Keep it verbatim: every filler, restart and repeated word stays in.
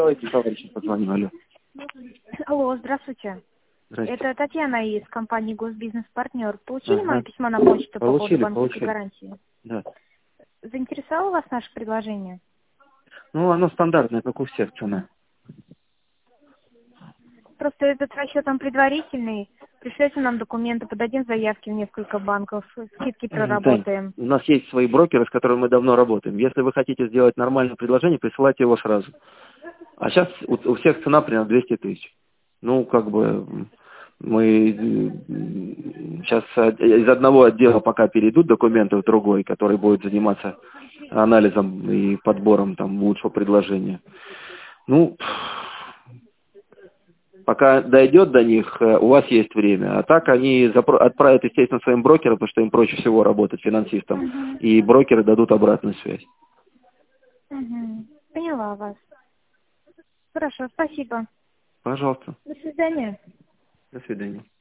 Давайте товарищу позвоним, алло. Алло, здравствуйте. Здравствуйте. Это Татьяна из компании Госбизнес-партнер. Получили Ага. мое письмо на почту по поводу Получили, банковской получили. гарантии? Да. Заинтересовало вас наше предложение? Ну, оно стандартное, как у всех цена. Просто этот расчет он предварительный. Пришлете нам документы, подадим заявки в несколько банков, скидки Тань, проработаем. у нас есть свои брокеры, с которыми мы давно работаем. Если вы хотите сделать нормальное предложение, присылайте его сразу. А сейчас у, у всех цена примерно двести тысяч. Ну, как бы мы сейчас из одного отдела пока перейдут документы в другой, который будет заниматься анализом и подбором там лучшего предложения. Ну, пока дойдет до них, у вас есть время. А так они запро- отправят, естественно, своим брокерам, потому что им проще всего работать финансистам. Угу. И брокеры дадут обратную связь. Угу. Поняла вас. Хорошо, спасибо. Пожалуйста. До свидания. До свидания.